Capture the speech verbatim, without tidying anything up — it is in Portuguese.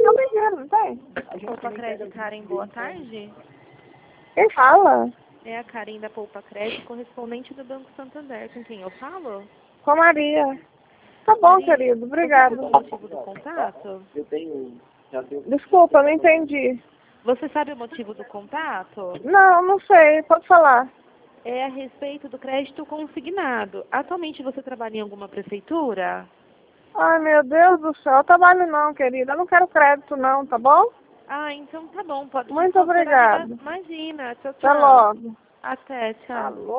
eu tenho dinheiro, não tem? Poupa Crédito, Karen, boa tarde. Quem fala? É a Karen da Poupa Crédito, correspondente do Banco Santander. Com quem eu falo? Com a Maria. Tá bom, Maria, querido, obrigado. Você sabe o motivo do contato? Desculpa, não entendi. Você sabe o motivo do contato? Não, não sei, pode falar. É a respeito do crédito consignado. Atualmente você trabalha em alguma prefeitura? Ai, meu Deus do céu, eu trabalho não, querida. Eu não quero crédito não, tá bom? Ah, então tá bom. Pode Muito desconsiderar. obrigada. Imagina. Tchau, Até tchau. logo. Até, tchau. Alô?